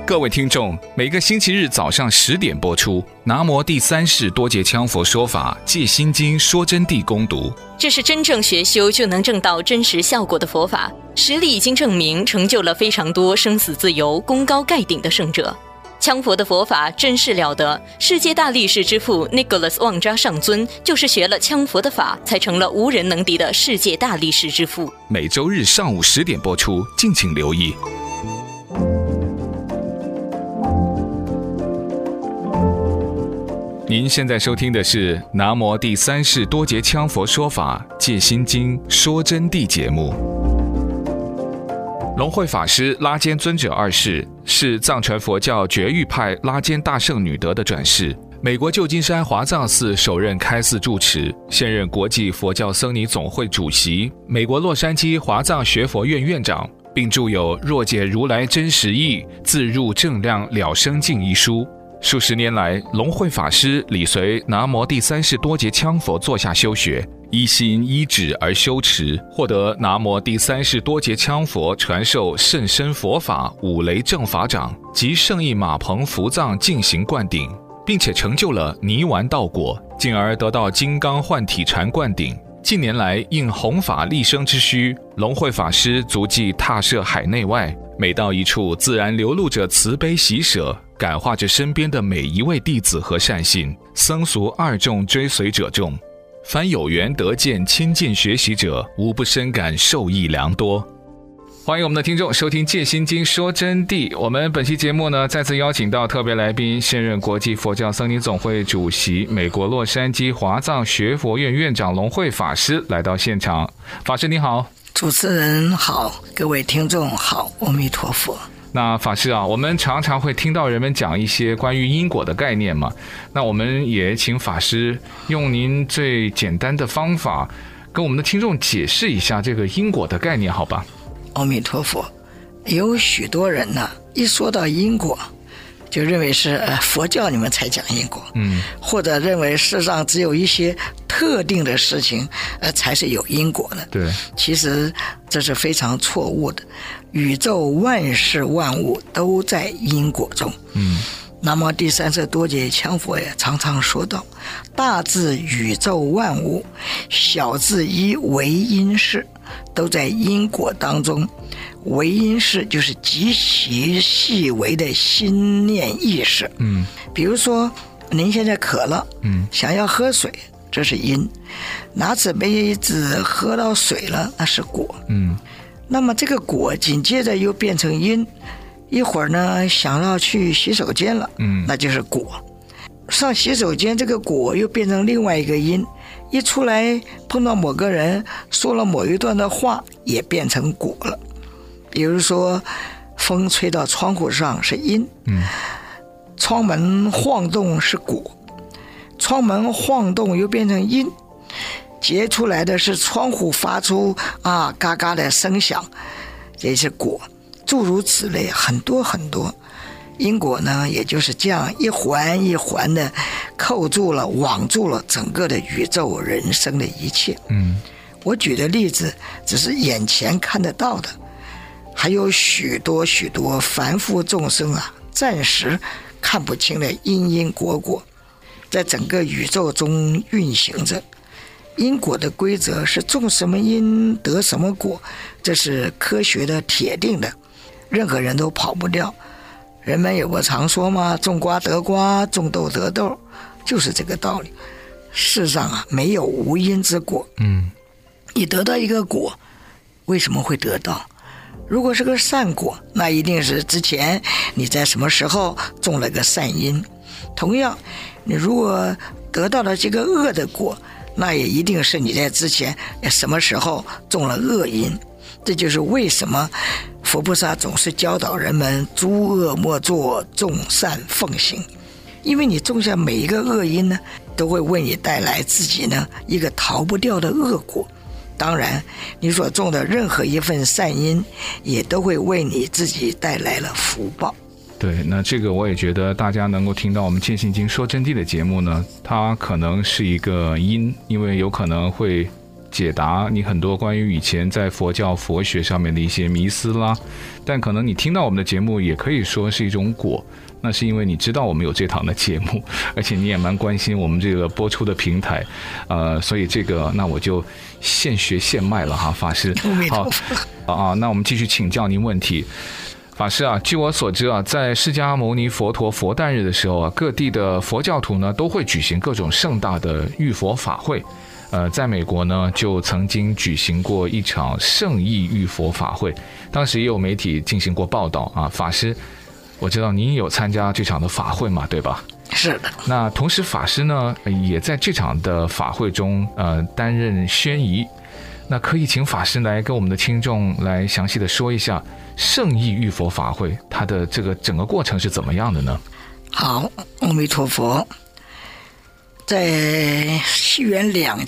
各位听众，每个星期日早上10点播出，南摩第三世多杰羌佛说法戒心经说真谛攻读。 这是真正学修就能证到真实效果的佛法，实力已经证明，成就了非常多生死自由、功高盖顶的圣者。羌佛的佛法真是了得，世界大力士之父 Nicholas 旺扎上尊就是学了羌佛的法，才成了无人能敌的世界大力士之父。 每周日上午10点播出，敬请留意。您现在收听的是南摩第三世多杰羌佛说法戒心经说真谛节目。龙慧法师拉坚尊者二世是藏传佛教觉域派拉坚大圣女德的转世，美国旧金山华藏寺首任开寺住持，现任国际佛教僧尼总会主席，美国洛杉矶华藏学佛院院长，并著有《若解如来真实义，自入正量了生境》一书。数十年来，龙慧法师理随南摩第三世多杰羌佛座下修学，依心依止而修持，获得南摩第三世多杰羌佛传授甚深佛法五雷正法掌及圣意马棚伏藏净行灌顶，并且成就了泥丸道果，进而得到金刚幻体禅灌顶。近年来应弘法利生之需，龙慧法师足迹踏涉海内外，每到一处自然流露着慈悲喜舍，感化着身边的每一位弟子和善信，僧俗二众追随者众。凡有缘得见亲近学习者，无不深感受益良多。欢迎我们的听众收听戒心经说真谛。我们本期节目呢，再次邀请到特别来宾，现任国际佛教僧尼总会主席，美国洛杉矶华藏学佛院院长龙慧法师来到现场。法师你好。 主持人好，各位听众好，阿弥陀佛。 那法师啊，我们常常会听到人们讲一些关于因果的概念嘛，那我们也请法师用您最简单的方法跟我们的听众解释一下这个因果的概念，好吧？ 阿弥陀佛。有许多人呢，一说到因果就认为是佛教你们才讲因果，或者认为世上只有一些特定的事情才是有因果的。 对， 其实这是非常错误的。宇宙万事万物都在因果中。南无第三世多杰羌佛也常常说到，大至宇宙万物，小至一唯因事，都在因果当中。唯因事就是极其细微的心念意识。比如说您现在渴了，想要喝水，这是因，拿起杯子喝到水了，那是果。那么这个果紧接着又变成因，一会儿呢想要去洗手间了，那就是果。上洗手间这个果又变成另外一个因，一出来碰到某个人说了某一段的话，也变成果了。比如说风吹到窗户上是因，窗门晃动是果，窗门晃动又变成因，结出来的是窗户发出嘎嘎的声响，这是果。诸如此类很多很多。因果呢，也就是这样一环一环的扣住了网住了整个的宇宙人生的一切。我举的例子只是眼前看得到的，还有许多许多凡夫众生暂时看不清的因因果果，在整个宇宙中运行着。因果的规则是种什么因得什么果，这是科学的铁定的，任何人都跑不掉。人们有个常说嘛，种瓜得瓜，种豆得豆，就是这个道理。世上没有无因之果。你得到一个果，为什么会得到？如果是个善果，那一定是之前你在什么时候种了个善因。同样，你如果得到了这个恶的果，那也一定是你在之前什么时候种了恶因。这就是为什么佛菩萨总是教导人们诸恶莫作，众善奉行。因为你种下每一个恶因呢，都会为你带来自己呢一个逃不掉的恶果。当然你所种的任何一份善因，也都会为你自己带来了福报。 对，那这个我也觉得大家能够听到我们戒心经说真谛的节目呢，它可能是一个因，因为有可能会解答你很多关于以前在佛教佛学上面的一些迷思啦。但可能你听到我们的节目也可以说是一种果，那是因为你知道我们有这档的节目，而且你也蛮关心我们这个播出的平台，所以这个那我就现学现卖了哈，法师。好那我们继续请教您问题。法师啊，据我所知啊，在释迦牟尼佛陀佛诞日的时候啊，各地的佛教徒呢都会举行各种盛大的浴佛法会。在美国呢，就曾经举行过一场圣意浴佛法会，当时也有媒体进行过报道啊。法师，我知道您有参加这场的法会嘛，对吧？ 是的。 那同时法师呢，也在这场的法会中担任宣仪。那可以请法师来跟我们的听众来详细的说一下圣意浴佛法会它的这个整个过程是怎么样的呢？ 好，阿弥陀佛。在西元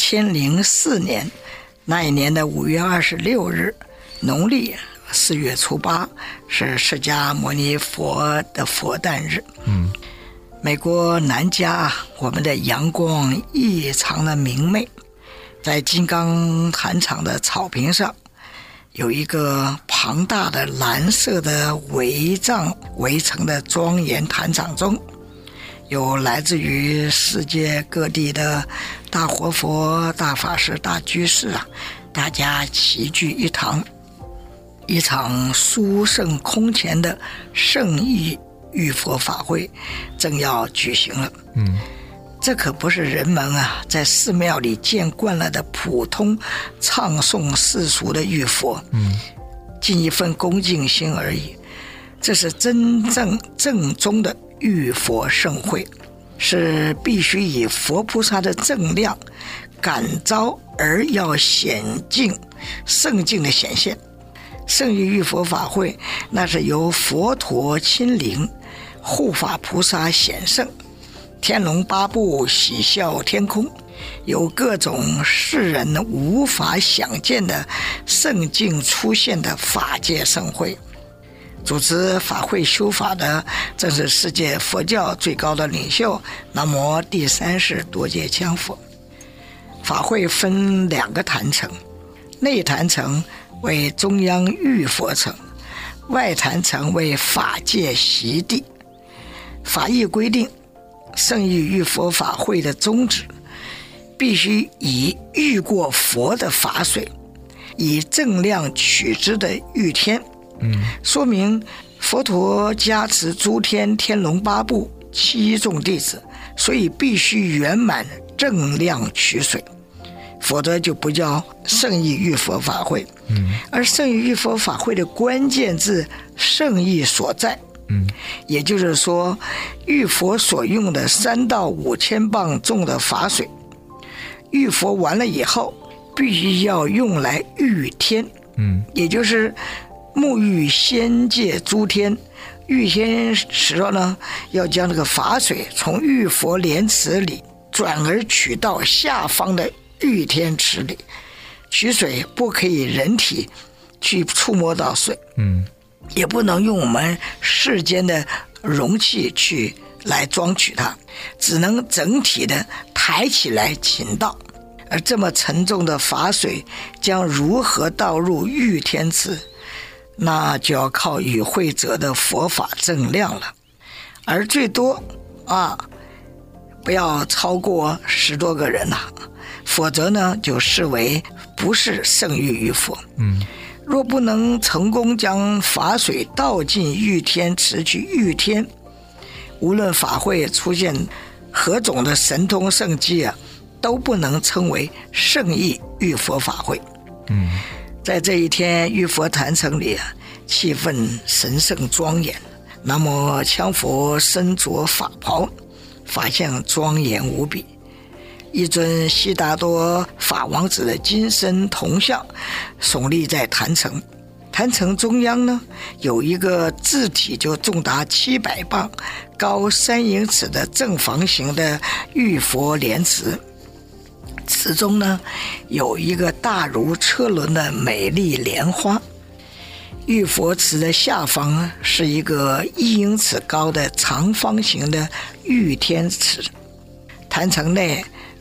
2004年那一年的5月26日，农历4月初8，是释迦牟尼佛的佛诞日。美国南加我们的阳光异常的明媚，在金刚坛场的草坪上，有一个庞大的蓝色的围帐围成的庄严坛场中，有来自于世界各地的大活佛、大法师、大居士啊，大家齐聚一堂，一场殊胜空前的圣意浴佛法会正要举行了。这可不是人们啊在寺庙里见惯了的普通唱诵世俗的浴佛，尽一份恭敬心而已。这是真正正宗的浴佛盛会，是必须以佛菩萨的正量感召而要显净圣境的显现。圣意浴佛法会，那是由佛陀亲临，护法菩萨显圣，天龙八部喜笑天空，有各种世人无法想见的圣境出现的法界盛会。主持法会修法的正是世界佛教最高的领袖南无第三世多杰羌佛。法会分2个坛城，内坛城为中央浴佛城，外坛城为法界席地。法义规定，圣意浴佛法会的宗旨必须以浴过佛的法水，以正量取之的浴天，说明佛陀加持诸天天龙八部7众弟子，所以必须圆满正量取水，否则就不叫圣意浴佛法会。而圣意浴佛法会的关键字圣意所在，也就是说浴佛所用的3到5千磅重的法水，浴佛完了以后必须要用来浴天，也就是沐浴仙界诸天。浴天时候呢，要将这个法水从浴佛莲池里转而取到下方的浴天池里。取水不可以人体去触摸到水，也不能用我们世间的容器去来装取它，只能整体的抬起来倾倒。而这么沉重的法水将如何倒入浴天池，那就要靠与会者的佛法正量了。而最多不要超过10多个人否则呢就视为不是圣意浴佛。若不能成功将法水倒进浴天池去浴天，无论法会出现何种的神通圣迹都不能称为圣意浴佛法会。在这一天浴佛坛城里气氛神圣庄严，南无羌佛身着法袍，法相庄严无比。一尊悉达多法王子的金身铜像耸立在坛城，坛城中央呢有一个字体就重达700磅、高3英尺的正方形的浴佛莲池，池中呢有一个大如车轮的美丽莲花。浴佛池的下方是一个1英尺高的长方形的浴天池。坛城内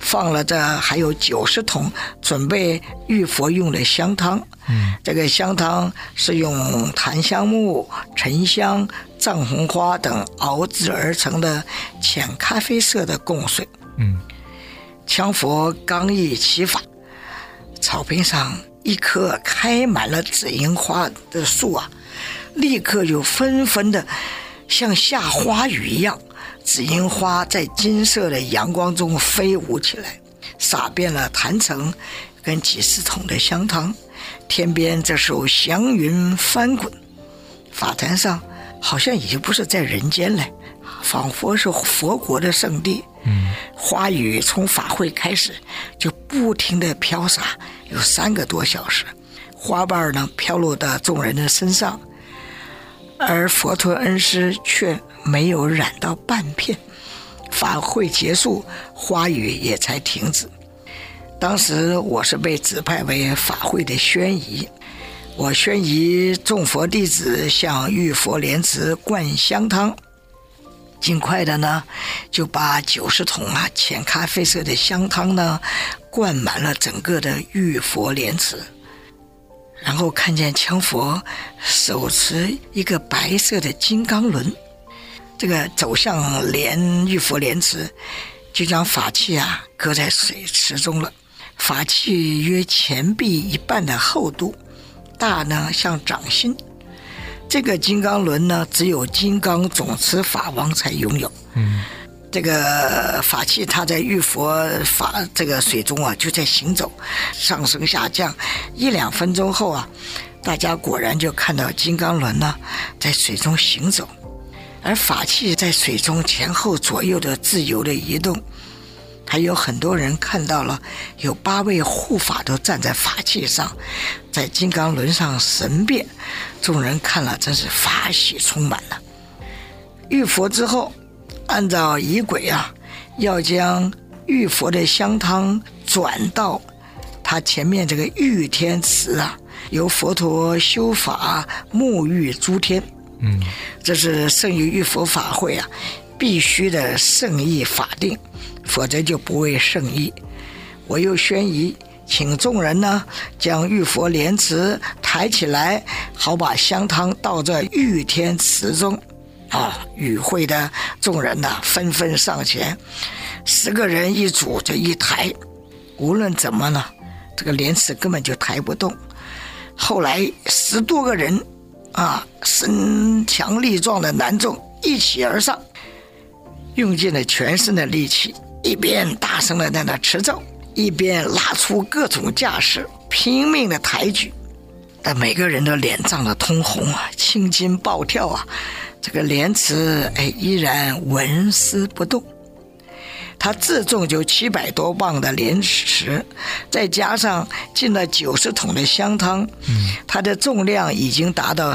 放了这还有90桶准备浴佛用的香汤。这个香汤是用檀香木、沉香、藏红花等熬制而成的浅咖啡色的供水。羌佛刚一起法，草坪上一棵开满了紫樱花的树啊，立刻就纷纷的像下花雨一样，紫樱花在金色的阳光中飞舞起来，洒遍了坛城跟几十桶的香汤。天边这时候祥云翻滚，法坛上好像已经不是在人间了，仿佛是佛国的圣地。花雨从法会开始就不停地飘洒，有3个多小时，花瓣呢飘落到众人的身上，而佛陀恩师却没有染到半片。法会结束，花雨也才停止。当时我是被指派为法会的宣仪，我宣仪众佛弟子向浴佛莲池灌香汤，尽快的呢就把90桶浅咖啡色的香汤呢灌满了整个的浴佛莲池。然后看见羌佛手持一个白色的金刚轮，这个走向浴佛莲池，就将法器搁在水池中了。法器约前臂一半的厚度，大呢像掌心。这个金刚轮呢，只有金刚总持法王才拥有。这个法器它在浴佛法这个水中就在行走，上升下降，1-2分钟后大家果然就看到金刚轮呢在水中行走，而法器在水中前后左右的自由的移动。还有很多人看到了，有8位护法都站在法器上，在金刚轮上神变，众人看了真是法喜充满了。浴佛之后，按照仪轨要将浴佛的香汤转到他前面这个御天池由佛陀修法沐浴诸天。这是圣于浴佛法会必须的圣意法定，否则就不为圣意。我又宣仪，请众人呢将浴佛莲池抬起来，好把香汤倒在御天池中。与会的众人纷纷上前，10个人一组就一抬，无论怎么呢，这个莲池根本就抬不动。后来10多个人身强力壮的男众一起而上，用尽了全身的力气，一边大声的在那持咒，一边拉出各种架势，拼命的抬举。但每个人都脸涨得通红青筋暴跳这个莲池依然纹丝不动。它自重就700多磅的莲池，再加上进了90桶的香汤，它的重量已经达到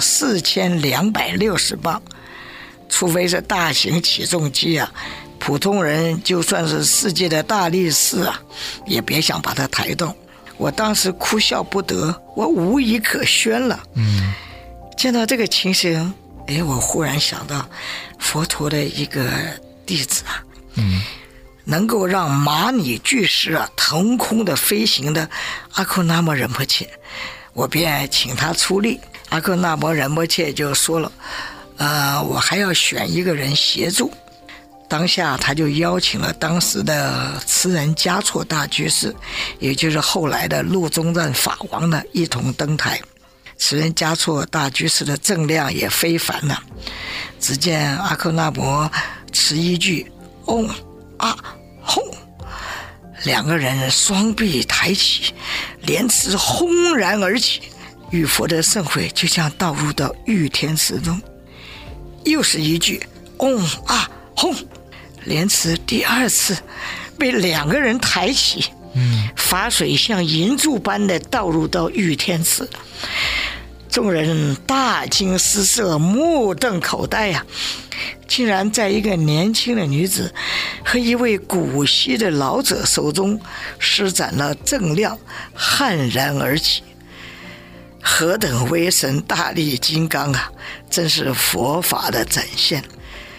4260磅。除非是大型起重机普通人就算是世界的大力士也别想把它抬动。我当时哭笑不得，我无以可宣了。见到这个情形，我忽然想到佛陀的一个弟子能够让马拟巨石腾空的飞行的阿库那摩仁波切，我便请他出力。阿库那摩仁波切就说了，我还要选一个人协助。当下他就邀请了当时的慈仁嘉措大居士，也就是后来的路中赞法王呢，一同登台。慈仁嘉措大居士的正量也非凡了。只见阿克那摩持一句嗡啊轰，2个人双臂抬起，莲池轰然而起，浴佛的圣水就这样倒入到御天池中。又是一句嗡啊轰，莲池第2次被2个人抬起，法水像银柱般的倒入到御天池。众人大惊失色，目瞪口呆竟然在一个年轻的女子和一位古稀的老者手中施展了正量，悍然而起。何等威神大力金刚真是佛法的展现。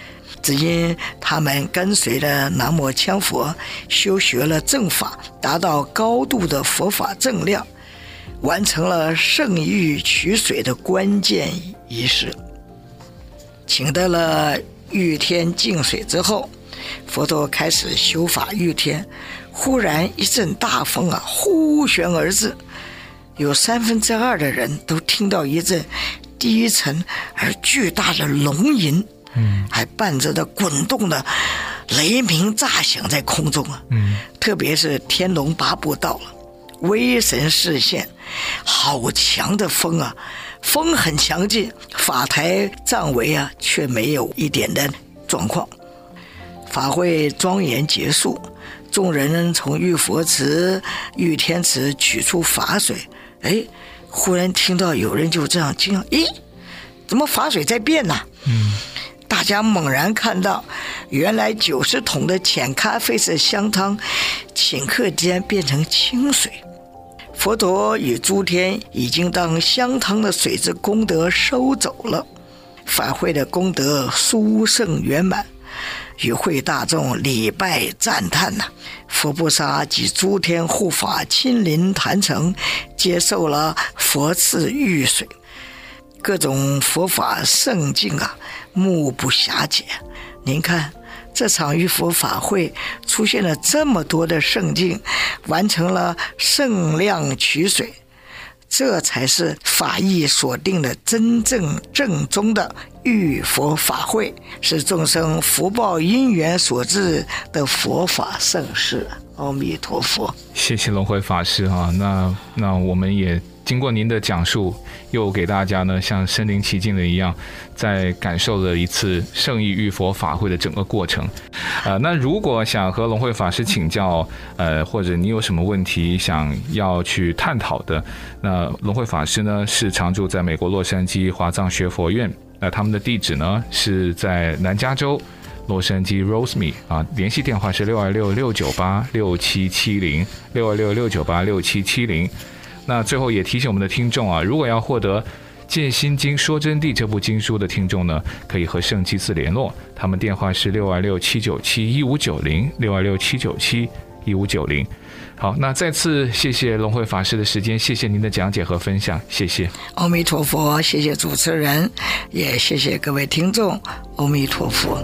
只因他们跟随了南无羌佛，修学了正法，达到高度的佛法正量，完成了圣域取水的关键仪式。请得了玉天净水之后，佛陀开始修法玉天，忽然一阵大风呼旋而至，有2/3的人都听到一阵低沉而巨大的龙吟，还伴着的滚动的雷鸣炸响在空中特别是天龙八部到了，威神示现，好强的风风很强劲，法台障围却没有一点的状况。法会庄严结束，众人从玉佛池、玉天池取出法水，忽然听到有人就这样惊讶，怎么法水在变呢？大家猛然看到，原来90桶的浅咖啡色香汤顷刻间变成清水。佛陀与诸天已经当香汤的水之功德收走了，法会的功德殊胜圆满，与会大众礼拜赞叹佛菩萨及诸天护法亲临坛城，接受了佛赐玉水，各种佛法圣境目不暇接。您看这场玉佛法会出现了这么多的圣境，完成了圣量取水，这才是法义所定的真正正宗的玉佛法会，是众生福报因缘所致的佛法盛世。阿弥陀佛。 谢谢龙慧法师那我们也经过您的讲述，又给大家呢像身临其境的一样，在感受了一次圣意玉佛法会的整个过程。那如果想和龙慧法师请教，或者你有什么问题想要去探讨的，那龙慧法师呢是常住在美国洛杉矶华藏学佛院，他们的地址呢是在南加州洛杉矶 Rosemead 联系电话是626-698-6770，626-698-6770。那最后也提醒我们的听众如果要获得《戒心经说真谛》这部经书的听众呢，可以和圣济寺联络，他们电话是626-797-1590，626-797-1590。好，那再次谢谢龙慧法师的时间，谢谢您的讲解和分享，谢谢。 阿弥陀佛，谢谢主持人，也谢谢各位听众，阿弥陀佛。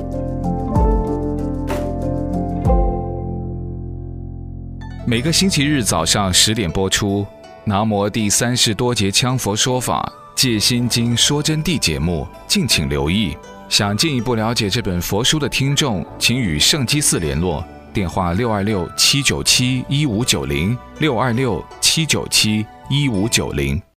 每个星期日早上10点播出南无第30多节羌佛说法戒心经说真谛节目，敬请留意。想进一步了解这本佛书的听众，请与圣济寺联络，电话626-797-1590，626-797-1590。